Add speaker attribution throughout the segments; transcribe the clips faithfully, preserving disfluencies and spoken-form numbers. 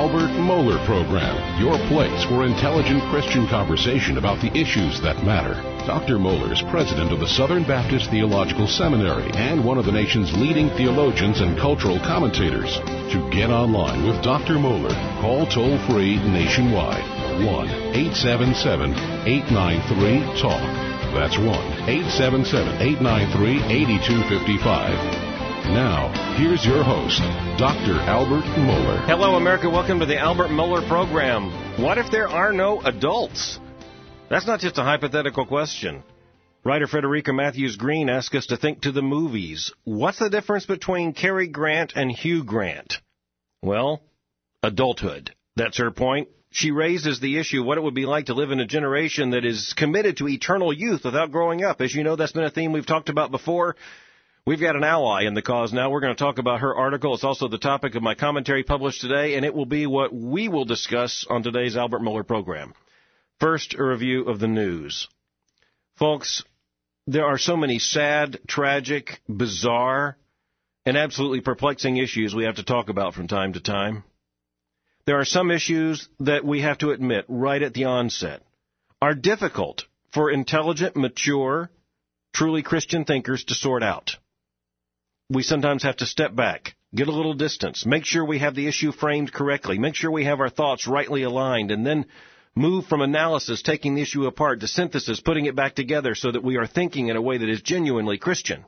Speaker 1: Albert Mohler Program, your place for intelligent Christian conversation about the issues that matter. Doctor Mohler is president of the Southern Baptist Theological Seminary and one of the nation's leading theologians and cultural commentators. To get online with Doctor Mohler, call toll-free nationwide, one eight seven seven, eight nine three, TALK. That's one eight seven seven, eight nine three, eight two five five. Now, here's your host, Doctor Albert Mohler.
Speaker 2: Hello, America. Welcome to the Albert Mohler Program. What if there are no adults? That's not just a hypothetical question. Writer Frederica Matthews Green asked us to think to the movies. What's the difference between Cary Grant and Hugh Grant? Well, adulthood. That's her point. She raises the issue of what it would be like to live in a generation that is committed to eternal youth without growing up. As you know, that's been a theme we've talked about before. We've got an ally in the cause now. We're going to talk about her article. It's also the topic of my commentary published today, and it will be what we will discuss on today's Albert Mohler program. First, a review of the news. Folks, there are so many sad, tragic, bizarre, and absolutely perplexing issues we have to talk about from time to time. There are some issues that we have to admit right at the onset are difficult for intelligent, mature, truly Christian thinkers to sort out. We sometimes have to step back, get a little distance, make sure we have the issue framed correctly, make sure we have our thoughts rightly aligned, and then move from analysis, taking the issue apart, to synthesis, putting it back together so that we are thinking in a way that is genuinely Christian.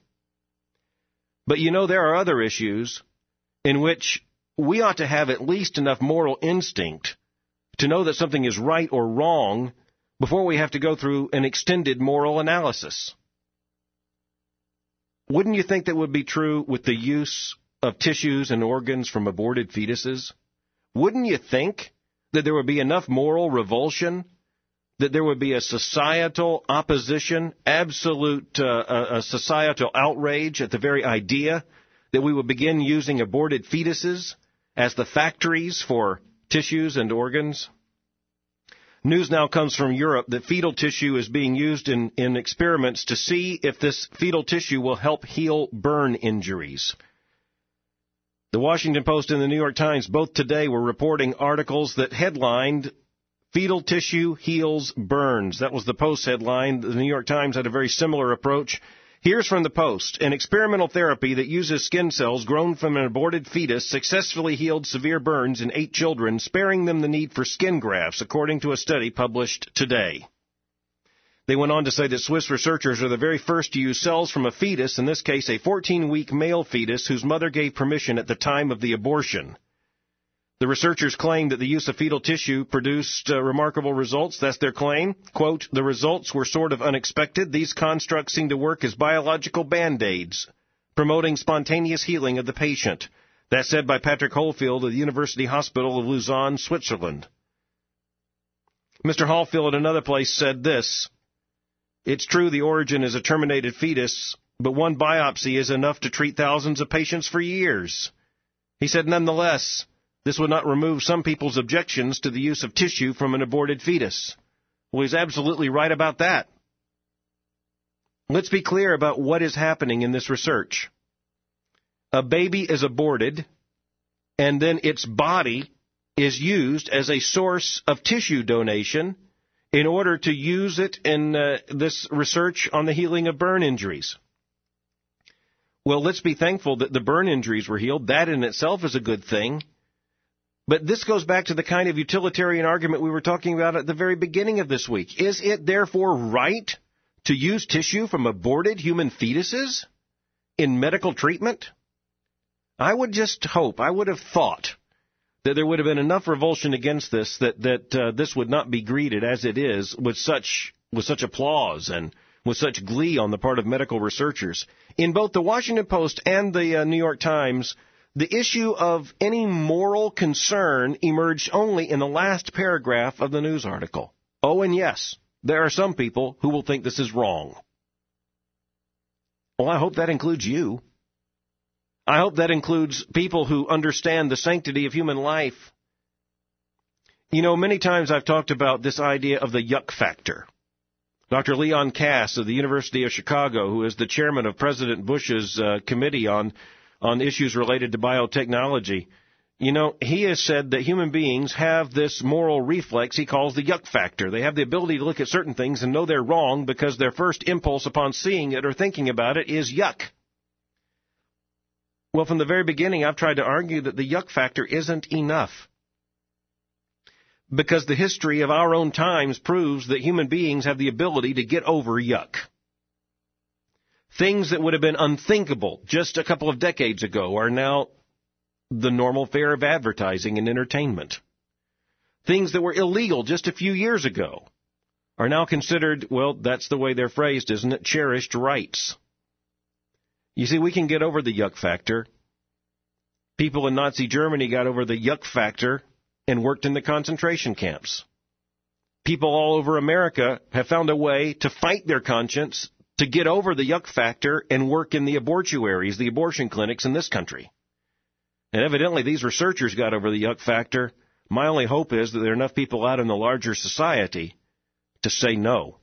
Speaker 2: But you know, there are other issues in which we ought to have at least enough moral instinct to know that something is right or wrong before we have to go through an extended moral analysis. Wouldn't you think that would be true with the use of tissues and organs from aborted fetuses? Wouldn't you think that there would be enough moral revulsion, that there would be a societal opposition, absolute uh, a societal outrage at the very idea that we would begin using aborted fetuses as the factories for tissues and organs? News now comes from Europe that fetal tissue is being used in, in experiments to see if this fetal tissue will help heal burn injuries. The Washington Post and the New York Times both today were reporting articles that headlined, "Fetal Tissue Heals Burns." That was the Post headline. The New York Times had a very similar approach. Here's from the Post. An experimental therapy that uses skin cells grown from an aborted fetus successfully healed severe burns in eight children, sparing them the need for skin grafts, according to a study published today. They went on to say that Swiss researchers are the very first to use cells from a fetus, in this case a fourteen-week male fetus whose mother gave permission at the time of the abortion. The researchers claim that the use of fetal tissue produced uh, remarkable results. That's their claim. Quote, "The results were sort of unexpected. These constructs seem to work as biological band-aids, promoting spontaneous healing of the patient." That's said by Patrick Holefield of the University Hospital of Lausanne, Switzerland. Mister Holefield at another place said this: "It's true the origin is a terminated fetus, but one biopsy is enough to treat thousands of patients for years." He said, "Nonetheless, this would not remove some people's objections to the use of tissue from an aborted fetus." Well, he's absolutely right about that. Let's be clear about what is happening in this research. A baby is aborted, and then its body is used as a source of tissue donation in order to use it in uh, this research on the healing of burn injuries. Well, let's be thankful that the burn injuries were healed. That in itself is a good thing. But this goes back to the kind of utilitarian argument we were talking about at the very beginning of this week. Is it therefore right to use tissue from aborted human fetuses in medical treatment? I would just hope, I would have thought that there would have been enough revulsion against this that, that uh, this would not be greeted as it is with such, with such applause and with such glee on the part of medical researchers. In both the Washington Post and the uh, New York Times, the issue of any moral concern emerged only in the last paragraph of the news article. Oh, and yes, there are some people who will think this is wrong. Well, I hope that includes you. I hope that includes people who understand the sanctity of human life. You know, many times I've talked about this idea of the yuck factor. Doctor Leon Kass of the University of Chicago, who is the chairman of President Bush's uh, committee on on issues related to biotechnology, You know, he has said that human beings have this moral reflex he calls the yuck factor. They have the ability to look at certain things and know they're wrong because their first impulse upon seeing it or thinking about it is yuck. Well, from the very beginning, I've tried to argue that the yuck factor isn't enough, because the history of our own times proves that human beings have the ability to get over yuck. Things that would have been unthinkable just a couple of decades ago are now the normal fare of advertising and entertainment. Things that were illegal just a few years ago are now considered, well, that's the way they're phrased, isn't it, cherished rights. You see, we can get over the yuck factor. People in Nazi Germany got over the yuck factor and worked in the concentration camps. People all over America have found a way to fight their conscience, to get over the yuck factor and work in the abortuaries, the abortion clinics in this country. And evidently these researchers got over the yuck factor. My only hope is that there are enough people out in the larger society to say no.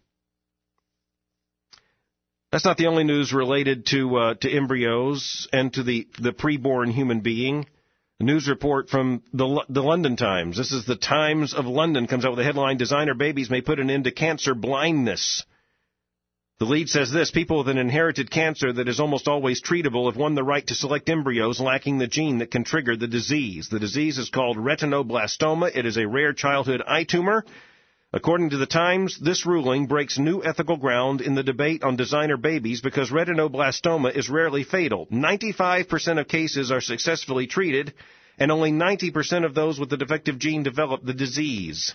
Speaker 2: That's not the only news related to uh, to embryos and to the, the preborn human being. A news report from the the London Times. This is the Times of London, comes out with the headline, "Designer Babies May Put an End to Cancer Blindness." The lead says this: people with an inherited cancer that is almost always treatable have won the right to select embryos lacking the gene that can trigger the disease. The disease is called retinoblastoma. It is a rare childhood eye tumor. According to the Times, this ruling breaks new ethical ground in the debate on designer babies because retinoblastoma is rarely fatal. ninety-five percent of cases are successfully treated, and only ninety percent of those with the defective gene develop the disease.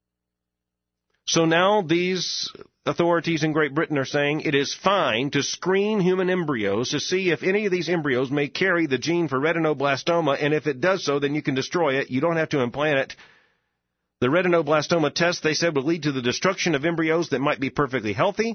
Speaker 2: So now these authorities in Great Britain are saying it is fine to screen human embryos to see if any of these embryos may carry the gene for retinoblastoma, and if it does so, then you can destroy it. You don't have to implant it. The retinoblastoma test, they said, would lead to the destruction of embryos that might be perfectly healthy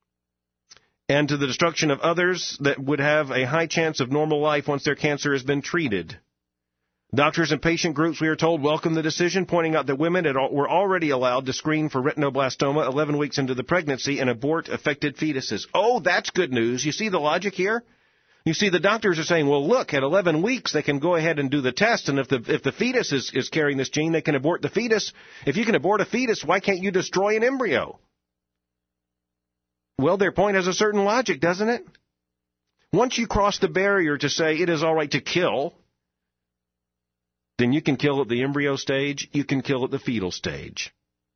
Speaker 2: and to the destruction of others that would have a high chance of normal life once their cancer has been treated. Doctors and patient groups, we are told, welcome the decision, pointing out that women had, were already allowed to screen for retinoblastoma eleven weeks into the pregnancy and abort affected fetuses. Oh, that's good news. You see the logic here? You see, the doctors are saying, well, look, at eleven weeks, they can go ahead and do the test, and if the if the fetus is, is carrying this gene, they can abort the fetus. If you can abort a fetus, why can't you destroy an embryo? Well, their point has a certain logic, doesn't it? Once you cross the barrier to say it is all right to kill, then you can kill at the embryo stage, you can kill at the fetal stage.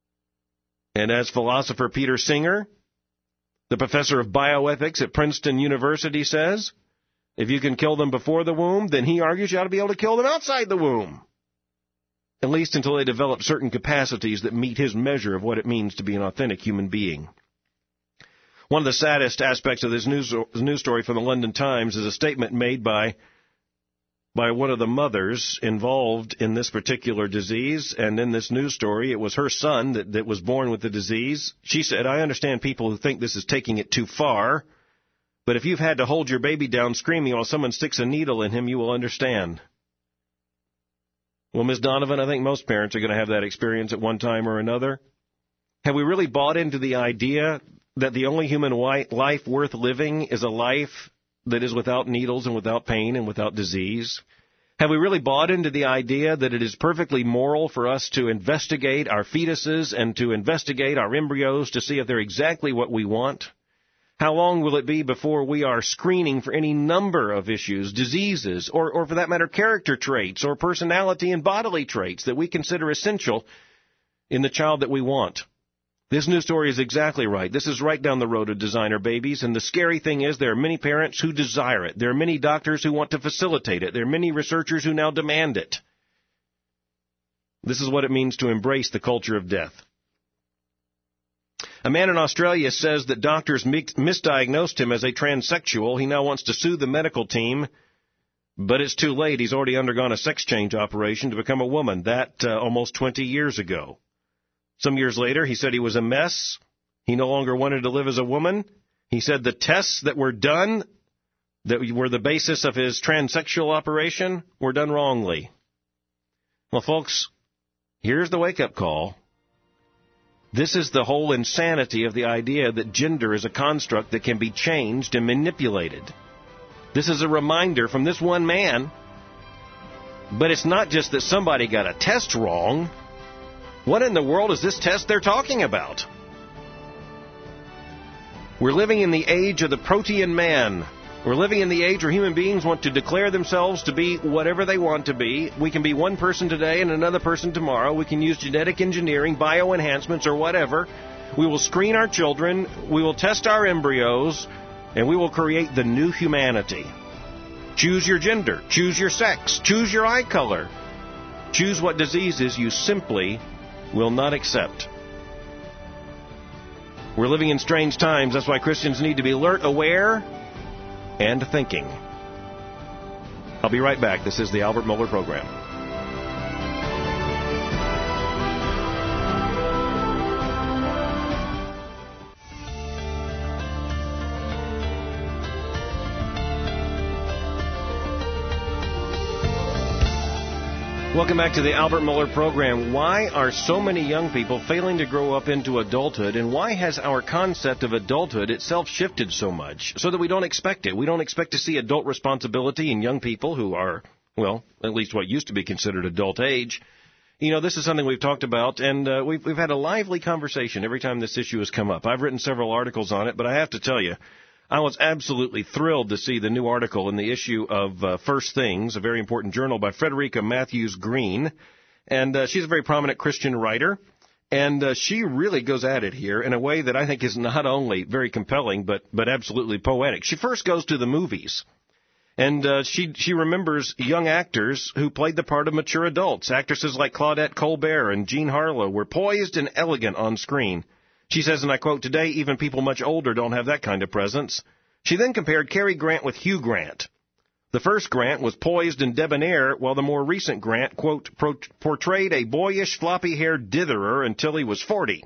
Speaker 2: And as philosopher Peter Singer, the professor of bioethics at Princeton University, says, if you can kill them before the womb, then he argues you ought to be able to kill them outside the womb, at least until they develop certain capacities that meet his measure of what it means to be an authentic human being. One of the saddest aspects of this news, news story from the London Times is a statement made by by one of the mothers involved in this particular disease, and in this news story, it was her son that, that was born with the disease. She said, I understand people who think this is taking it too far, but if you've had to hold your baby down screaming while someone sticks a needle in him, you will understand. Well, Miz Donovan, I think most parents are going to have that experience at one time or another. Have we really bought into the idea that the only human life worth living is a life that is without needles and without pain and without disease? Have we really bought into the idea that it is perfectly moral for us to investigate our fetuses and to investigate our embryos to see if they're exactly what we want? How long will it be before we are screening for any number of issues, diseases, or, or for that matter, character traits or personality and bodily traits that we consider essential in the child that we want? This news story is exactly right. This is right down the road of designer babies, and the scary thing is there are many parents who desire it. There are many doctors who want to facilitate it. There are many researchers who now demand it. This is what it means to embrace the culture of death. A man in Australia says that doctors misdiagnosed him as a transsexual. He now wants to sue the medical team, but it's too late. He's already undergone a sex change operation to become a woman. That uh, almost twenty years ago. Some years later, he said he was a mess. He no longer wanted to live as a woman. He said the tests that were done, that were the basis of his transsexual operation, were done wrongly. Well, folks, here's the wake-up call. This is the whole insanity of the idea that gender is a construct that can be changed and manipulated. This is a reminder from this one man But it's not just that somebody got a test wrong. What in the world is this test they're talking about? We're living in the age of the protean man. We're living in the age where human beings want to declare themselves to be whatever they want to be. We can be one person today and another person tomorrow. We can use genetic engineering, bioenhancements, or whatever. We will screen our children. We will test our embryos. And we will create the new humanity. Choose your gender. Choose your sex. Choose your eye color. Choose what diseases you simply will not accept. We're living in strange times. That's why Christians need to be alert, aware, and thinking. I'll be right back. This is the Albert Mohler Program. Welcome back to the Albert Mohler Program. Why are so many young people failing to grow up into adulthood, and why has our concept of adulthood itself shifted so much so that we don't expect it? We don't expect to see adult responsibility in young people who are, well, at least what used to be considered adult age. You know, this is something we've talked about, and uh, we've, we've had a lively conversation every time this issue has come up. I've written several articles on it, but I have to tell you, I was absolutely thrilled to see the new article in the issue of uh, First Things, a very important journal by Frederica Matthews Green. And uh, she's a very prominent Christian writer. And uh, she really goes at it here in a way that I think is not only very compelling, but, but absolutely poetic. She first goes to the movies. And uh, she she remembers young actors who played the part of mature adults. Actresses like Claudette Colbert and Jean Harlow were poised and elegant on screen. She says, and I quote, "Today, even people much older don't have that kind of presence." She then compared Cary Grant with Hugh Grant. The first Grant was poised and debonair, while the more recent Grant, quote, pro- portrayed a boyish, floppy-haired ditherer until he was forty.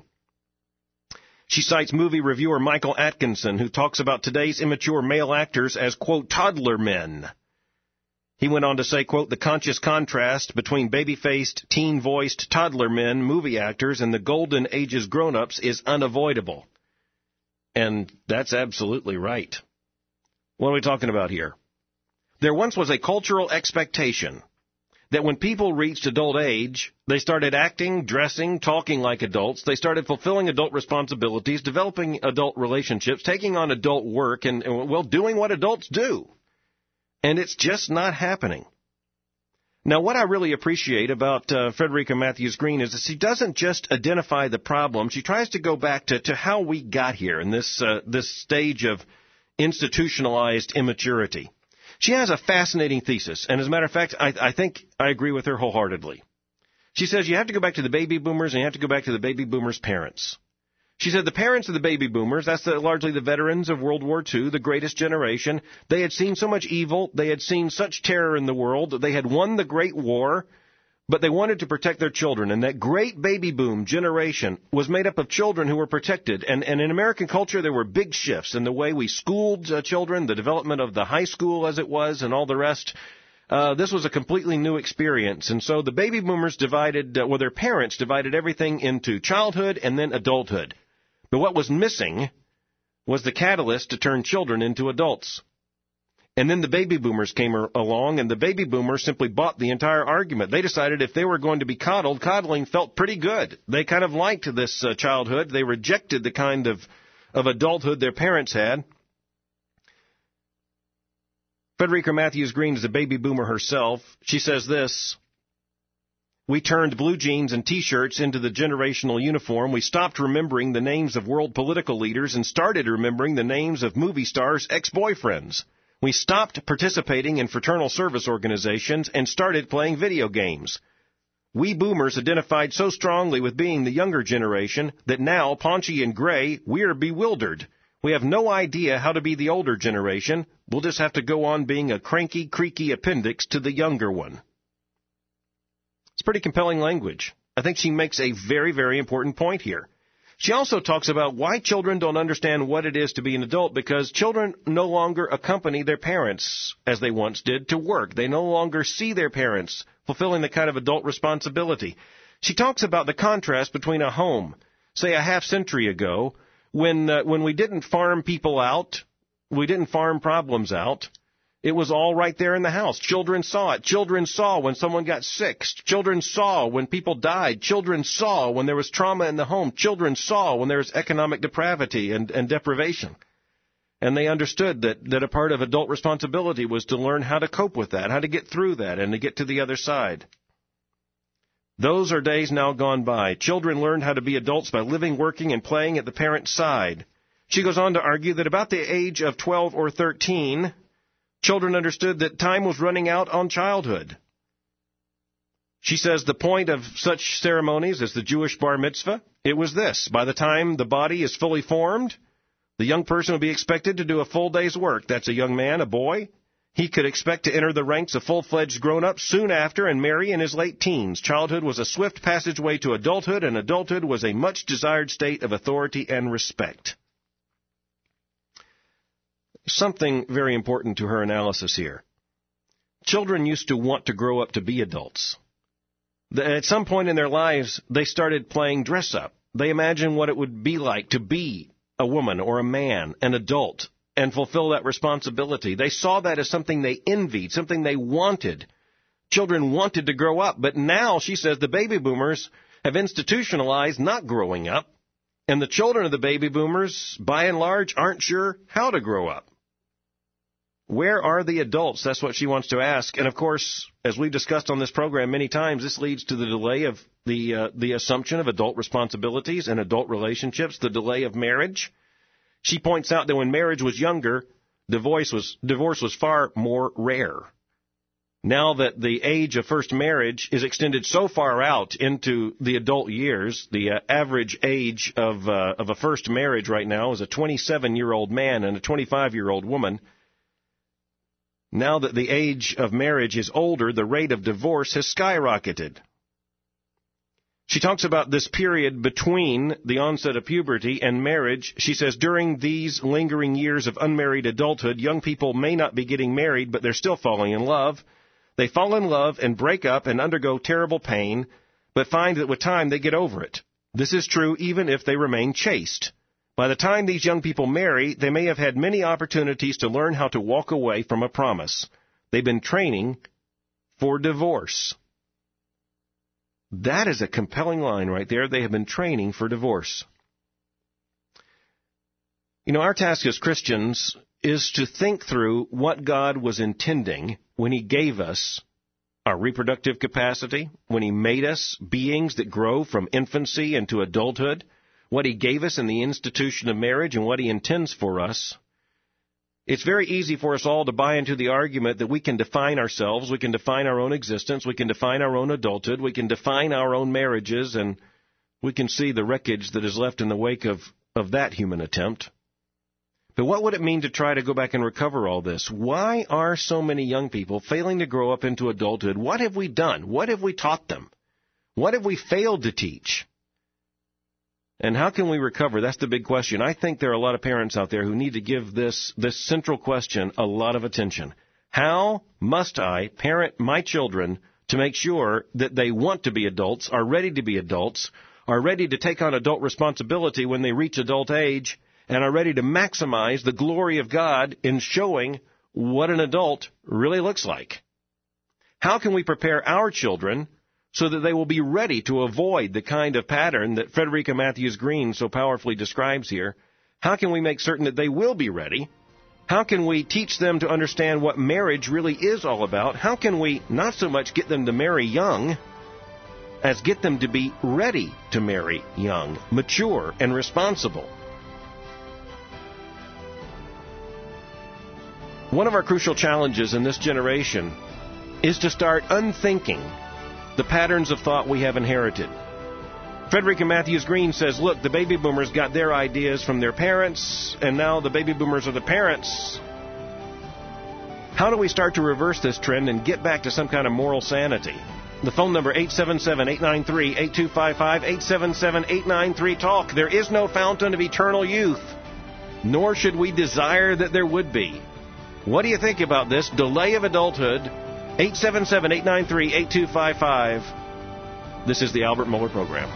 Speaker 2: She cites movie reviewer Michael Atkinson, who talks about today's immature male actors as, quote, toddler men. He went on to say, quote, "The conscious contrast between baby-faced, teen-voiced toddler men, movie actors, and the golden age's grown-ups is unavoidable." And that's absolutely right. What are we talking about here? There once was a cultural expectation that when people reached adult age, they started acting, dressing, talking like adults. They started fulfilling adult responsibilities, developing adult relationships, taking on adult work, and, well, doing what adults do. And it's just not happening. Now, what I really appreciate about uh, Frederica Matthews Green is that she doesn't just identify the problem. She tries to go back to, to how we got here in this uh, this stage of institutionalized immaturity. She has a fascinating thesis, and as a matter of fact, I, I think I agree with her wholeheartedly. She says you have to go back to the baby boomers, and you have to go back to the baby boomers' parents. She said the parents of the baby boomers, that's the, largely the veterans of World War Two, the greatest generation. They had seen so much evil. They had seen such terror in the world. They had won the Great War, but they wanted to protect their children. And that great baby boom generation was made up of children who were protected. And, and in American culture, there were big shifts in the way we schooled uh, children, the development of the high school as it was, and all the rest. Uh, this was a completely new experience. And so the baby boomers divided, uh, well, their parents divided everything into childhood and then adulthood. But what was missing was the catalyst to turn children into adults. And then the baby boomers came along, and the baby boomers simply bought the entire argument. They decided if they were going to be coddled, coddling felt pretty good. They kind of liked this uh, childhood. They rejected the kind of, of adulthood their parents had. Frederica Matthews Green is a baby boomer herself. She says this: "We turned blue jeans and T-shirts into the generational uniform. We stopped remembering the names of world political leaders and started remembering the names of movie stars' ex-boyfriends. We stopped participating in fraternal service organizations and started playing video games. We boomers identified so strongly with being the younger generation that now, paunchy and gray, we're bewildered. We have no idea how to be the older generation. We'll just have to go on being a cranky, creaky appendix to the younger one." It's pretty compelling language. I think she makes a very, very important point here. She also talks about why children don't understand what it is to be an adult, because children no longer accompany their parents as they once did to work. They no longer see their parents fulfilling the kind of adult responsibility. She talks about the contrast between a home, say a half century ago, when uh, when we didn't farm people out, we didn't farm problems out. It was all right there in the house. Children saw it. Children saw when someone got sick. Children saw when people died. Children saw when there was trauma in the home. Children saw when there was economic depravity and, and deprivation. And they understood that, that a part of adult responsibility was to learn how to cope with that, how to get through that, and to get to the other side. Those are days now gone by. Children learned how to be adults by living, working, and playing at the parent's side. She goes on to argue that about the age of twelve or thirteen, children understood that time was running out on childhood. She says the point of such ceremonies as the Jewish bar mitzvah, it was this: by the time the body is fully formed, the young person will be expected to do a full day's work. That's a young man, a boy. He could expect to enter the ranks of full-fledged grown-ups soon after and marry in his late teens. Childhood was a swift passageway to adulthood, and adulthood was a much-desired state of authority and respect. Something very important to her analysis here. Children used to want to grow up to be adults. At some point in their lives, they started playing dress-up. They imagined what it would be like to be a woman or a man, an adult, and fulfill that responsibility. They saw that as something they envied, something they wanted. Children wanted to grow up, but now, she says, the baby boomers have institutionalized not growing up, and the children of the baby boomers, by and large, aren't sure how to grow up. Where are the adults? That's what she wants to ask. And, of course, as we've discussed on this program many times, this leads to the delay of the uh, the assumption of adult responsibilities and adult relationships, the delay of marriage. She points out that when marriage was younger, divorce was, divorce was far more rare. Now that the age of first marriage is extended so far out into the adult years, the uh, average age of uh, of a first marriage right now is a twenty-seven-year-old man and a twenty-five-year-old woman. Now that the age of marriage is older, the rate of divorce has skyrocketed. She talks about this period between the onset of puberty and marriage. She says, during these lingering years of unmarried adulthood, young people may not be getting married, but they're still falling in love. They fall in love and break up and undergo terrible pain, but find that with time they get over it. This is true even if they remain chaste. By the time these young people marry, they may have had many opportunities to learn how to walk away from a promise. They've been training for divorce. That is a compelling line right there. They have been training for divorce. You know, our task as Christians is to think through what God was intending when He gave us our reproductive capacity, when He made us beings that grow from infancy into adulthood, what He gave us in the institution of marriage, and what He intends for us. It's very easy for us all to buy into the argument that we can define ourselves, we can define our own existence, we can define our own adulthood, we can define our own marriages, and we can see the wreckage that is left in the wake of, of that human attempt. But what would it mean to try to go back and recover all this? Why are so many young people failing to grow up into adulthood? What have we done? What have we taught them? What have we failed to teach? And how can we recover? That's the big question. I think there are a lot of parents out there who need to give this, this central question a lot of attention. How must I parent my children to make sure that they want to be adults, are ready to be adults, are ready to take on adult responsibility when they reach adult age, and are ready to maximize the glory of God in showing what an adult really looks like? How can we prepare our children so that they will be ready to avoid the kind of pattern that Frederica Matthews Green so powerfully describes here? How can we make certain that they will be ready? How can we teach them to understand what marriage really is all about? How can we not so much get them to marry young as get them to be ready to marry young, mature, and responsible? One of our crucial challenges in this generation is to start unthinking the patterns of thought we have inherited. Frederica Matthews Green says, look, the baby boomers got their ideas from their parents, and now the baby boomers are the parents. How do we start to reverse this trend and get back to some kind of moral sanity? The phone number, eight seven seven, eight nine three, eight two five five, eight seven seven, eight nine three, talk. There is no fountain of eternal youth, nor should we desire that there would be. What do you think about this delay of adulthood? eight seven seven, eight nine three, eight two five five. This is the Albert Mohler Program.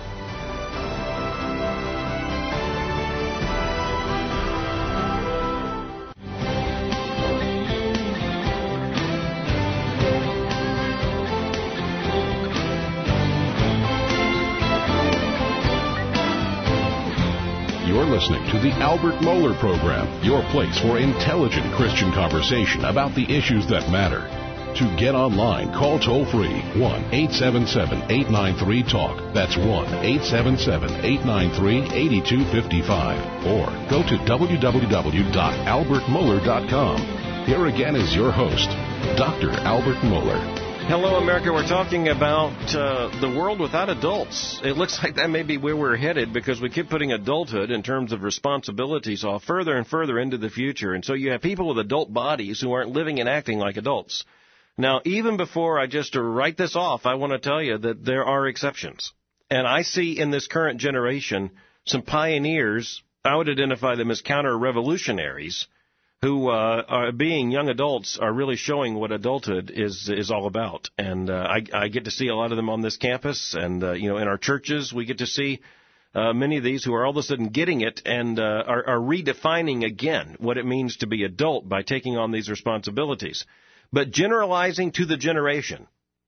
Speaker 1: You're listening to the Albert Mohler Program, your place for intelligent Christian conversation about the issues that matter. To get online, call toll-free one eight seven seven, eight nine three, TALK. That's one eight seven seven, eight nine three, eight two five five. Or go to w w w dot albert mohler dot com. Here again is your host, Doctor Albert Mohler.
Speaker 2: Hello, America. We're talking about uh, the world without adults. It looks like that may be where we're headed because we keep putting adulthood in terms of responsibilities off further and further into the future. And so you have people with adult bodies who aren't living and acting like adults. Now, even before I just write this off, I want to tell you that there are exceptions. And I see in this current generation some pioneers, I would identify them as counter-revolutionaries, who, uh, are being young adults, are really showing what adulthood is is all about. And uh, I, I get to see a lot of them on this campus, and uh, you know, in our churches, we get to see uh, many of these who are all of a sudden getting it and uh, are, are redefining again what it means to be adult by taking on these responsibilities. But generalizing to the generation,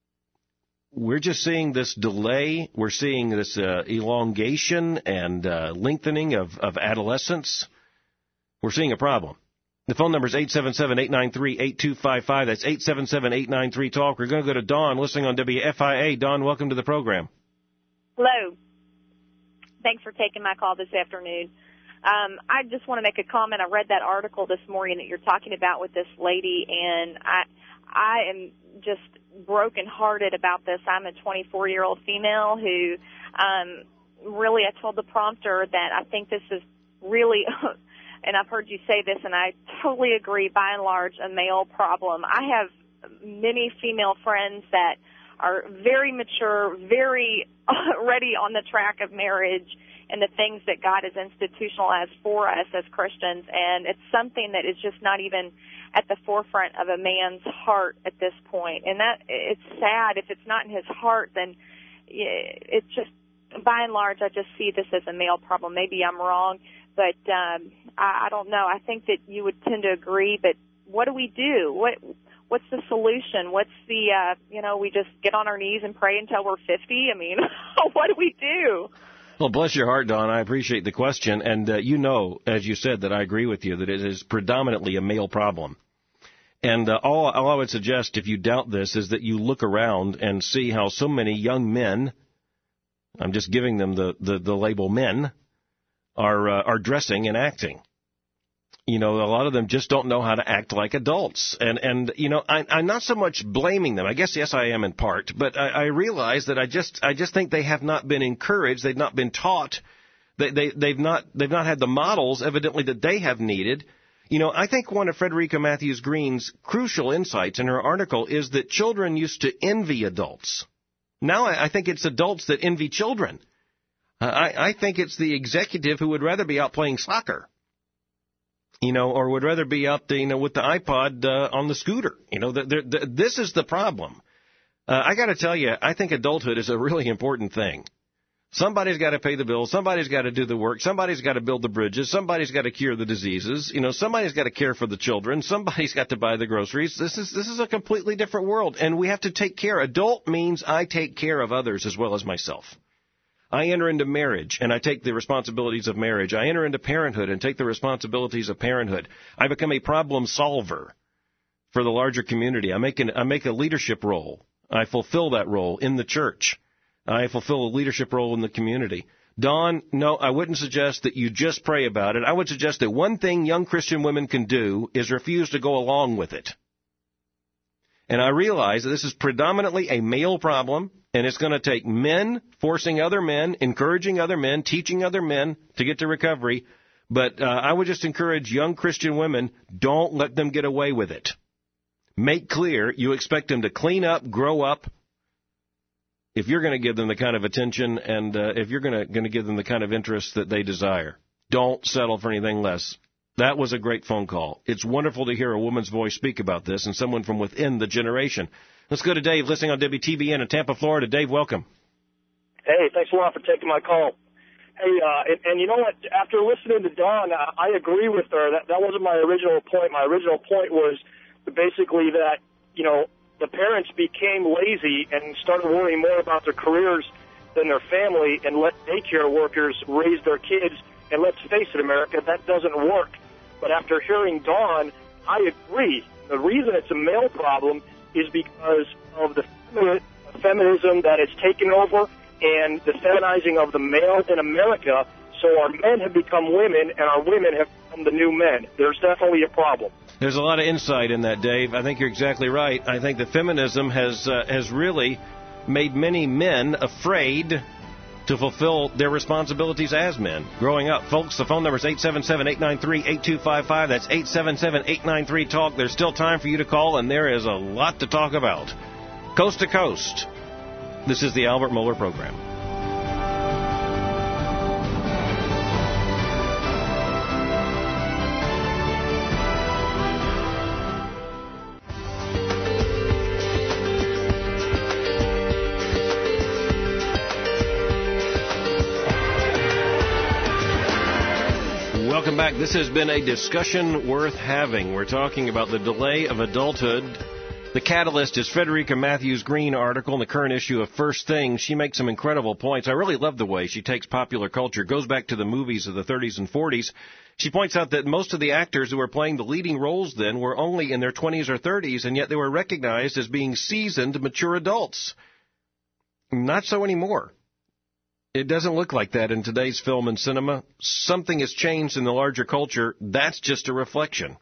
Speaker 2: we're just seeing this delay. We're seeing this uh, elongation and uh, lengthening of, of adolescence. We're seeing a problem. The phone number is eight seven seven, eight nine three, eight two five five. That's eight seven seven, eight nine three, TALK. We're going to go to Dawn, listening on W F I A. Dawn, welcome to the program.
Speaker 3: Hello. Thanks for taking my call this afternoon. Um, I just want to make a comment. I read that article this morning that you're talking about with this lady, and I I am just brokenhearted about this. I'm a twenty-four-year-old female who um, really, I told the prompter that I think this is really... and I've heard you say this, and I totally agree, by and large, a male problem. I have many female friends that are very mature, very ready on the track of marriage and the things that God has institutionalized for us as Christians, and it's something that is just not even at the forefront of a man's heart at this point. And that it's sad. If it's not in his heart, then it's just, by and large, I just see this as a male problem. Maybe I'm wrong. But um, I, I don't know. I think that you would tend to agree. But what do we do? What What's the solution? What's the, uh, you know, we just get on our knees and pray until we're fifty? I mean, what do we do?
Speaker 2: Well, bless your heart, Don. I appreciate the question. And uh, you know, as you said, that I agree with you, that it is predominantly a male problem. And uh, all, all I would suggest, if you doubt this, is that you look around and see how so many young men, I'm just giving them the, the, the label men, are uh, are dressing and acting. You know, a lot of them just don't know how to act like adults. And, and you know, I, I'm not so much blaming them. I guess, yes, I am in part. But I, I realize that I just I just think they have not been encouraged. They've not been taught. They, they, they've not they've not had the models, evidently, that they have needed. You know, I think one of Frederica Matthews Green's crucial insights in her article is that children used to envy adults. Now I, I think it's adults that envy children. I, I think it's the executive who would rather be out playing soccer, you know, or would rather be out, you know, with the iPod uh, on the scooter. You know, the, the, the, this is the problem. Uh, I got to tell you, I think adulthood is a really important thing. Somebody's got to pay the bills. Somebody's got to do the work. Somebody's got to build the bridges. Somebody's got to cure the diseases. You know, somebody's got to care for the children. Somebody's got to buy the groceries. This is this is a completely different world, and we have to take care. Adult means I take care of others as well as myself. I enter into marriage, and I take the responsibilities of marriage. I enter into parenthood and take the responsibilities of parenthood. I become a problem solver for the larger community. I make, an, I make a leadership role. I fulfill that role in the church. I fulfill a leadership role in the community. Dawn, no, I wouldn't suggest that you just pray about it. I would suggest that one thing young Christian women can do is refuse to go along with it. And I realize that this is predominantly a male problem, and it's going to take men forcing other men, encouraging other men, teaching other men to get to recovery. But uh, I would just encourage young Christian women, don't let them get away with it. Make clear you expect them to clean up, grow up, if you're going to give them the kind of attention and uh, if you're going to going to give them the kind of interest that they desire. Don't settle for anything less. That was a great phone call. It's wonderful to hear a woman's voice speak about this and someone from within the generation. Let's go to Dave, listening on W T B N in Tampa, Florida. Dave, welcome.
Speaker 4: Hey, thanks a lot for taking my call. Hey, uh, and, and you know what? After listening to Dawn, I, I agree with her. That, that wasn't my original point. My original point was basically that, you know, the parents became lazy and started worrying more about their careers than their family and let daycare workers raise their kids And let's face it, America, that doesn't work. But after hearing Dawn, I agree. The reason it's a male problem is because of the feminism that has taken over and the feminizing of the male in America. So our men have become women, and our women have become the new men. There's definitely a problem.
Speaker 2: There's a lot of insight in that, Dave. I think you're exactly right. I think that feminism has uh, has really made many men afraid to fulfill their responsibilities as men growing up. Folks, the phone number is eight seven seven, eight nine three, eight two five five. That's eight seven seven, eight nine three, talk. There's still time for you to call, and there is a lot to talk about. Coast to coast. This is the Albert Mohler Program. Welcome back. This has been a discussion worth having. We're talking about the delay of adulthood. The catalyst is Frederica Matthews Green article in the current issue of First Thing. She makes some incredible points. I really love the way she takes popular culture, goes back to the movies of the thirties and forties. She points out that most of the actors who were playing the leading roles then were only in their twenties or thirties, and yet they were recognized as being seasoned, mature adults. Not so anymore. It doesn't look like that in today's film and cinema. Something has changed in the larger culture. That's just a reflection.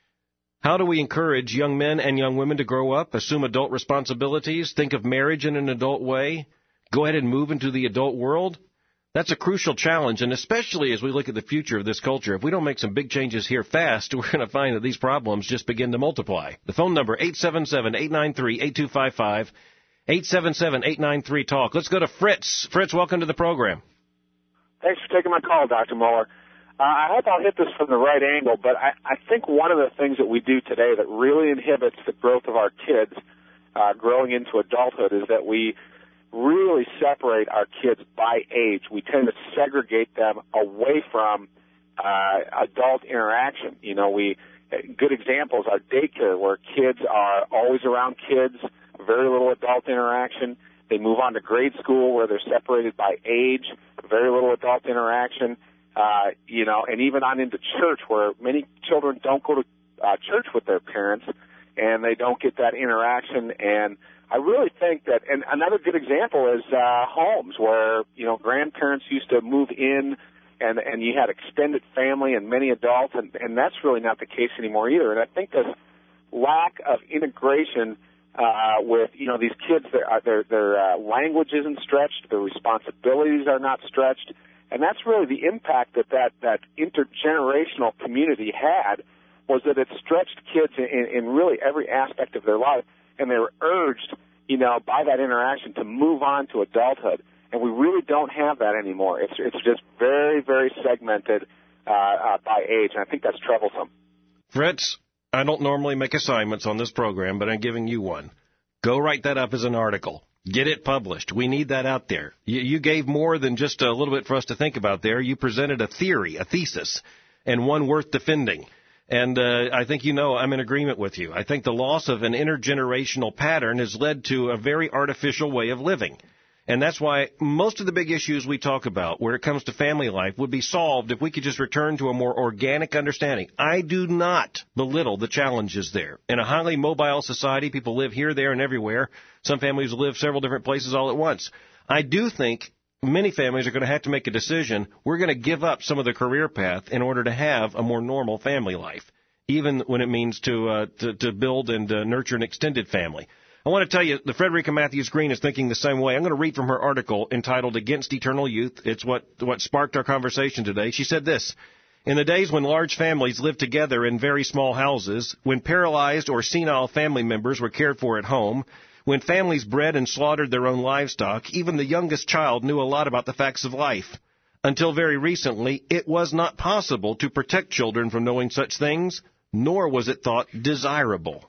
Speaker 2: How do we encourage young men and young women to grow up, assume adult responsibilities, think of marriage in an adult way, go ahead and move into the adult world? That's a crucial challenge, and especially as we look at the future of this culture, if we don't make some big changes here fast, we're going to find that these problems just begin to multiply. The phone number, eight seven seven, eight nine three, eight two five five. eight seven seven, eight nine three, talk. Let's go to Fritz. Fritz, welcome to the program.
Speaker 5: Thanks for taking my call, Doctor Mohler. Uh, I hope I'll hit this from the right angle, but I, I think one of the things that we do today that really inhibits the growth of our kids uh, growing into adulthood is that we really separate our kids by age. We tend to segregate them away from uh, adult interaction. You know, we good examples are daycare, where kids are always around kids, very little adult interaction. They move on to grade school where they're separated by age, very little adult interaction. Uh, you know, and even on into church, where many children don't go to uh, church with their parents, and they don't get that interaction. And I really think that, and another good example is uh, homes, where, you know, grandparents used to move in, and and you had extended family and many adults, and, and that's really not the case anymore either. And I think this lack of integration uh, with, you know, these kids, their their, their uh, language isn't stretched, their responsibilities are not stretched, and that's really the impact that that, that intergenerational community had, was that it stretched kids in, in really every aspect of their life, and they were urged, you know, by that interaction to move on to adulthood. And we really don't have that anymore. It's it's just very, very segmented uh, uh, by age, and I think that's troublesome.
Speaker 2: Fritz, I don't normally make assignments on this program, but I'm giving you one. Go write that up as an article. Get it published. We need that out there. You, you gave more than just a little bit for us to think about there. You presented a theory, a thesis, and one worth defending. And uh, I think you know I'm in agreement with you. I think the loss of an intergenerational pattern has led to a very artificial way of living. And that's why most of the big issues we talk about where it comes to family life would be solved if we could just return to a more organic understanding. I do not belittle the challenges there. In a highly mobile society, people live here, there, and everywhere. Some families live several different places all at once. I do think many families are going to have to make a decision. We're going to give up some of the career path in order to have a more normal family life, even when it means to uh, to, to build and uh, nurture an extended family. I want to tell you, the Frederica Matthews Green is thinking the same way. I'm going to read from her article entitled Against Eternal Youth. It's what, what sparked our conversation today. She said this: in the days when large families lived together in very small houses, when paralyzed or senile family members were cared for at home, when families bred and slaughtered their own livestock, even the youngest child knew a lot about the facts of life. Until very recently, it was not possible to protect children from knowing such things, nor was it thought desirable.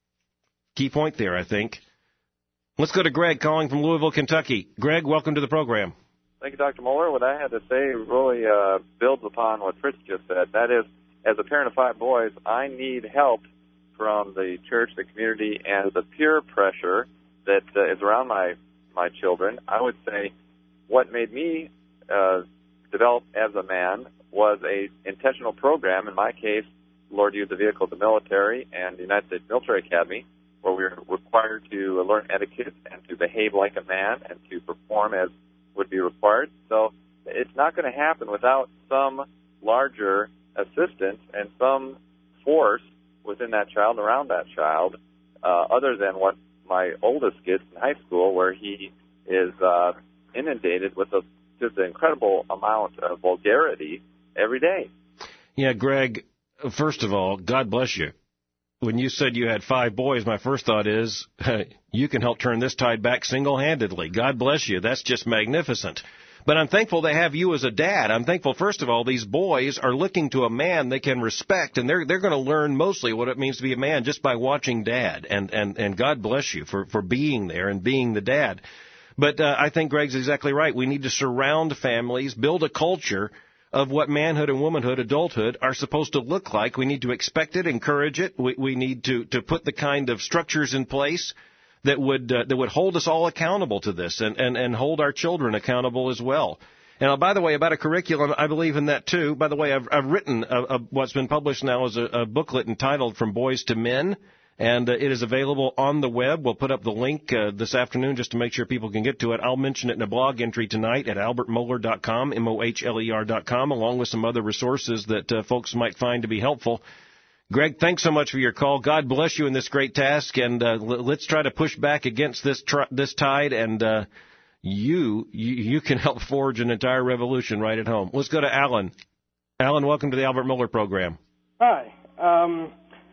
Speaker 2: Key point there, I think. Let's go to Greg calling from Louisville, Kentucky. Greg, welcome to the program.
Speaker 6: Thank you, Doctor Mohler. What I had to say really uh, builds upon what Fritz just said. That is, as a parent of five boys, I need help from the church, the community, and the peer pressure that uh, is around my, my children. I would say what made me uh, develop as a man was a intentional program. In my case, Lord used the vehicle of the military and the United States Military Academy, where we were required to learn etiquette and to behave like a man and to perform as would be required. So it's not going to happen without some larger assistance and some force within that child, around that child, uh, other than what my oldest gets in high school, where he is uh, inundated with a, just an incredible amount of vulgarity every day.
Speaker 2: Yeah, Greg, first of all, God bless you. When you said you had five boys, my first thought is, you can help turn this tide back single-handedly. God bless you. That's just magnificent. But I'm thankful they have you as a dad. I'm thankful, first of all, these boys are looking to a man they can respect, and they're they're going to learn mostly what it means to be a man just by watching Dad. And and, and God bless you for, for being there and being the dad. But uh, I think Greg's exactly right. We need to surround families, build a culture of what manhood and womanhood, adulthood, are supposed to look like. We need to expect it, encourage it. We, we need to, to put the kind of structures in place that would uh, that would hold us all accountable to this, and, and, and hold our children accountable as well. And uh, by the way, about a curriculum, I believe in that too. By the way, I've, I've written a, a, what's been published now as a, a booklet entitled From Boys to Men, and uh, it is available on the web. We'll put up the link uh, this afternoon just to make sure people can get to it. I'll mention it in a blog entry tonight at albert mohler dot com, M O H L E R dot com, along with some other resources that uh, folks might find to be helpful. Greg, thanks so much for your call. God bless you in this great task, and uh, l- let's try to push back against this tr- this tide, and uh, you, you you can help forge an entire revolution right at home. Let's go to Alan. Alan, welcome to the Albert Mohler program.
Speaker 7: Hi. Um,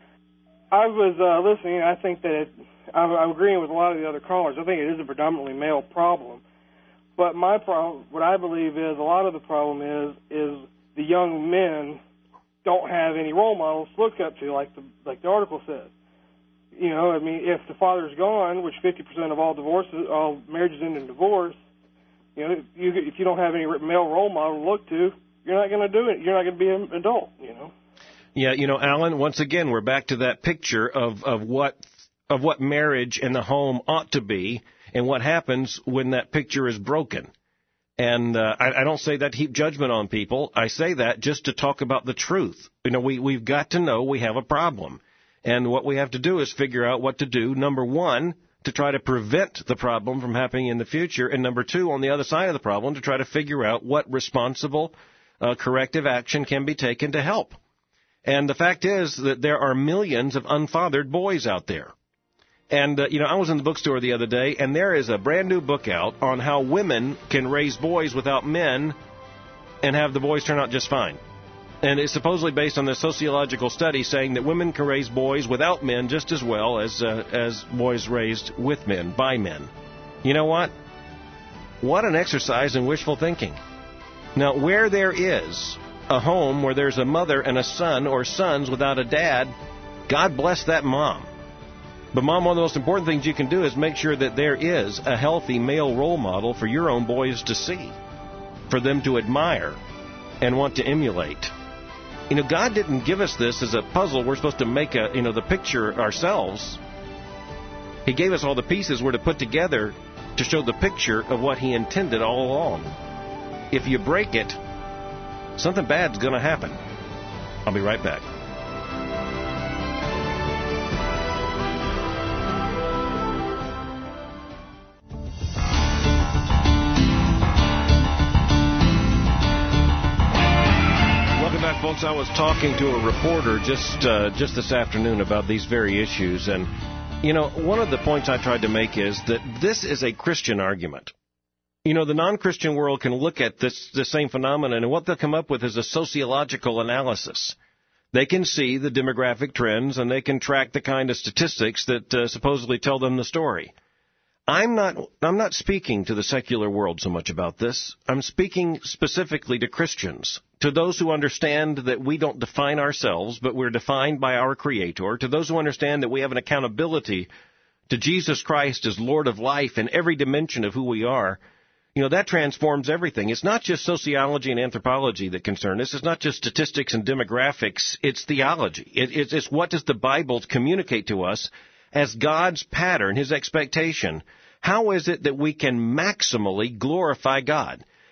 Speaker 7: I was uh, listening, and I think that it, I'm, I'm agreeing with a lot of the other callers. I think it is a predominantly male problem. But my problem, what I believe is a lot of the problem is is the young men don't have any role models to look up to, like the like the article says. You know, I mean, if the father's gone, which fifty percent of all divorces, all marriages end in divorce, you know, you, if you don't have any male role model to look to, you're not going to do it. You're not going to be an adult, you know.
Speaker 2: Yeah, you know, Alan, once again, we're back to that picture of, of what of what marriage and the home ought to be, and what happens when that picture is broken. And uh, I, I don't say that to heap judgment on people. I say that just to talk about the truth. You know, we, we've got to know we have a problem. And what we have to do is figure out what to do, number one, to try to prevent the problem from happening in the future, and number two, on the other side of the problem, to try to figure out what responsible uh, corrective action can be taken to help. And the fact is that there are millions of unfathered boys out there. And, uh, you know, I was in the bookstore the other day, and there is a brand-new book out on how women can raise boys without men and have the boys turn out just fine. And it's supposedly based on a sociological study saying that women can raise boys without men just as well as uh, as boys raised with men, by men. You know what? What an exercise in wishful thinking. Now, where there is a home where there's a mother and a son, or sons without a dad, God bless that mom. But, Mom, one of the most important things you can do is make sure that there is a healthy male role model for your own boys to see, for them to admire and want to emulate. You know, God didn't give us this as a puzzle. We're supposed to make a, you know, the picture ourselves. He gave us all the pieces we're to put together to show the picture of what He intended all along. If you break it, something bad's going to happen. I'll be right back. Folks, I was talking to a reporter just uh, just this afternoon about these very issues, and, you know, one of the points I tried to make is that this is a Christian argument. You know, the non-Christian world can look at this the same phenomenon, and what they'll come up with is a sociological analysis. They can see the demographic trends, and they can track the kind of statistics that uh, supposedly tell them the story. I'm not I'm not speaking to the secular world so much about this. I'm speaking specifically to Christians, to those who understand that we don't define ourselves, but we're defined by our Creator, to those who understand that we have an accountability to Jesus Christ as Lord of life in every dimension of who we are. You know, that transforms everything. It's not just sociology and anthropology that concern us. It's not just statistics and demographics. It's theology. It, it's, it's what does the Bible communicate to us as God's pattern, His expectation. How is it that we can maximally glorify God?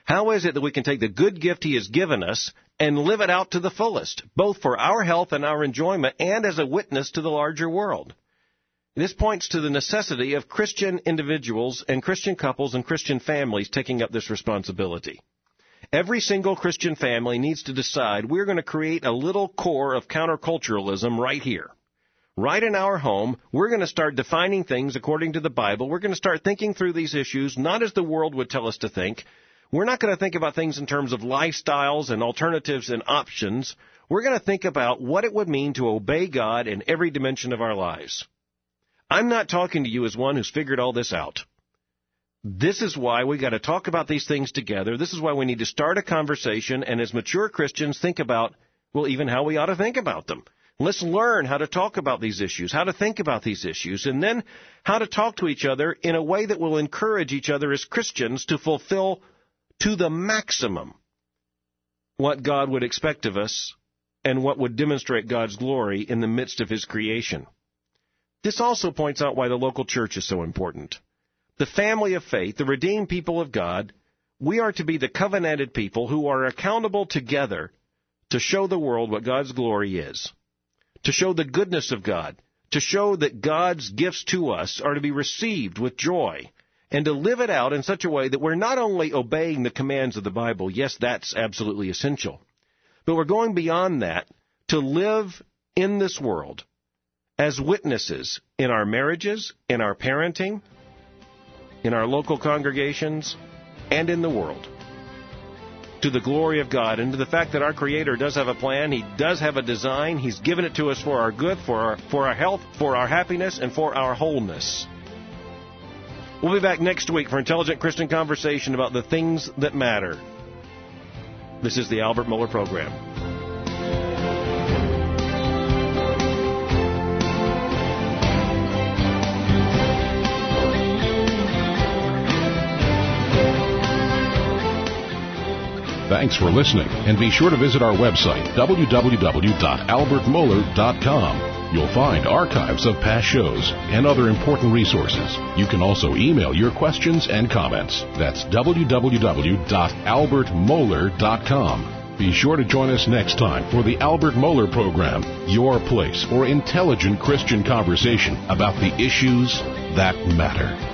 Speaker 2: How is it that we can take the good gift he has given us and live it out to the fullest, both for our health and our enjoyment and as a witness to the larger world? This points to the necessity of Christian individuals and Christian couples and Christian families taking up this responsibility. Every single Christian family needs to decide we're going to create a little core of counterculturalism right here. Right in our home, we're going to start defining things according to the Bible. We're going to start thinking through these issues, not as the world would tell us to think. We're not going to think about things in terms of lifestyles and alternatives and options. We're going to think about what it would mean to obey God in every dimension of our lives. I'm not talking to you as one who's figured all this out. This is why we got to talk about these things together. This is why we need to start a conversation and as mature Christians think about, well, even how we ought to think about them. Let's learn how to talk about these issues, how to think about these issues, and then how to talk to each other in a way that will encourage each other as Christians to fulfill to the maximum what God would expect of us and what would demonstrate God's glory in the midst of his creation. This also points out why the local church is so important. The family of faith, the redeemed people of God, we are to be the covenanted people who are accountable together to show the world what God's glory is, to show the goodness of God, to show that God's gifts to us are to be received with joy, and to live it out in such a way that we're not only obeying the commands of the Bible, yes, that's absolutely essential, but we're going beyond that to live in this world as witnesses in our marriages, in our parenting, in our local congregations, and in the world, to the glory of God and to the fact that our Creator does have a plan, he does have a design, he's given it to us for our good, for our, for our health, for our happiness, and for our wholeness. We'll be back next week for Intelligent Christian Conversation about the things that matter. This is the Albert Mohler Program.
Speaker 1: Thanks for listening, and be sure to visit our website, w w w dot albert mohler dot com. You'll find archives of past shows and other important resources. You can also email your questions and comments. That's w w w dot albert mohler dot com. Be sure to join us next time for the Albert Mohler Program, your place for intelligent Christian conversation about the issues that matter.